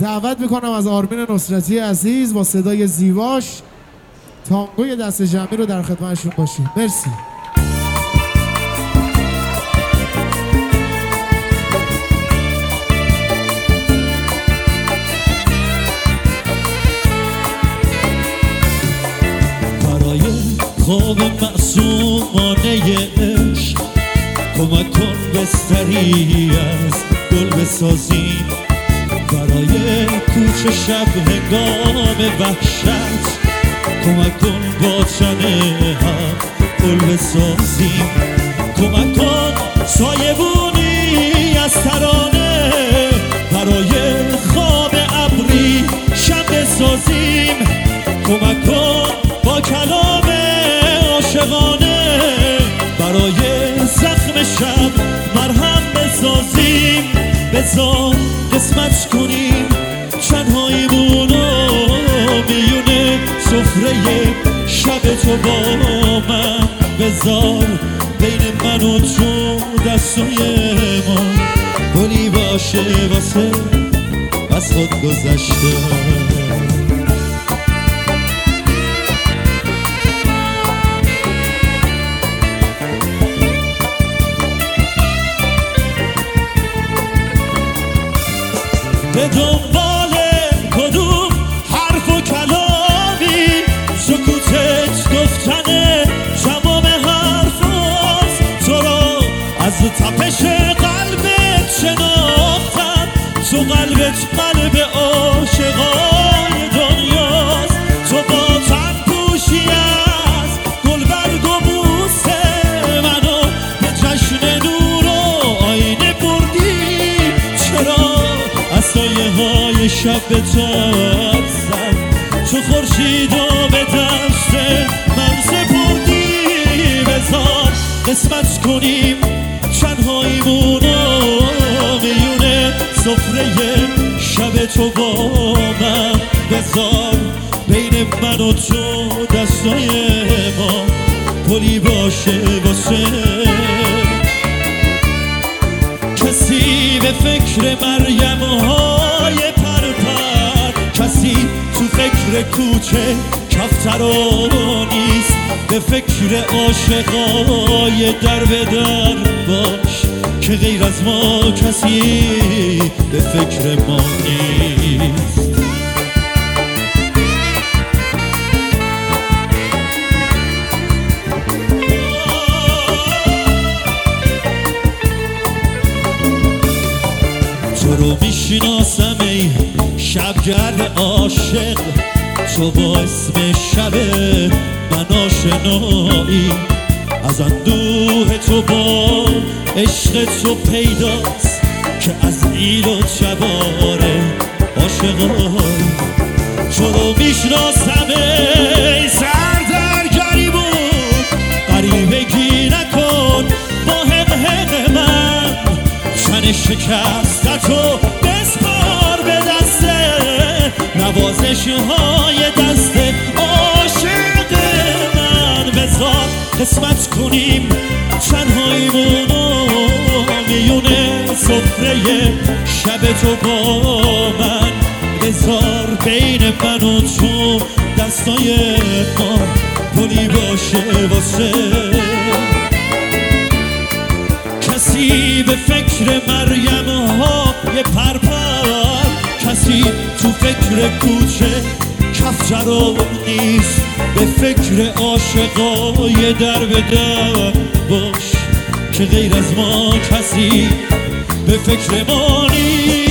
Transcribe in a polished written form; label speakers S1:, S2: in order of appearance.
S1: دعوت میکنم از آرمین نصرتی عزیز با صدای زیباش تانگوی دست جمعی رو در خدمتشون باشیم. مرسی.
S2: برای خواب معصومانه عشق کمک کن بستری از گل بسازیم، برای کوچه شب هنگام وحشت کمک کن با تنه هم گل بسازیم، کمک کن سایبونی از ترانه برای خواب ابری شب بسازیم، کمک کن با کلام عاشقانه برای زخم شب مرهم بسازیم، بذار قسمت کنیم تنهاییمونو میونه سفره شب تو با من، بذار بین من و تو دستای ما گلی باشه واسه از خود گذشته. به دنبال کدوم حرف و کلامی سکوتت گفتن تمام حرفاست، تو را از تپش قلبت شناختم، تو قلبت قلب عاشقای دنیاست، تو با تن پوشی از گلبرگ و بوسه منو به جشن نور و آینه بردی، چرا سایه های شب به تاب زد، تو خورشید و به دست من سپردی، بذار قسمت کنیم تنهاییمونو میونه سفره شب تو با من، بذار بین من و تو دستای ما پلی باشه واسه کسی به فکر مریم های پرپر، کسی تو فکر کوچه کفترا نیست، به فکر عاشقای در به در باش که غیر از ما کسی به فکر ما نیست. تو رو میشناسم ای شبگرد عاشق، تو با اسم شب من آشنایی، از اندوه تو با عشق تو پیداست که از ایل و جواره عاشقایی، تو رو میشناسم ای سردرگری بود غریبگی نکن با حق من، تن شکستتو بسپار به دسته نوازش های دست عاشق من، بذار قسمت کنیم تنهاییمونو میونه سفره شب تو با من، بذار بین من و تو دستای ما پلی باشه واسه کسی به فکر مریم های پرپر، کسی تو فکر کوچه کفترا نیست، به فکر عاشقای در به در باش که غیر از ما کسی به فکر ما نیست.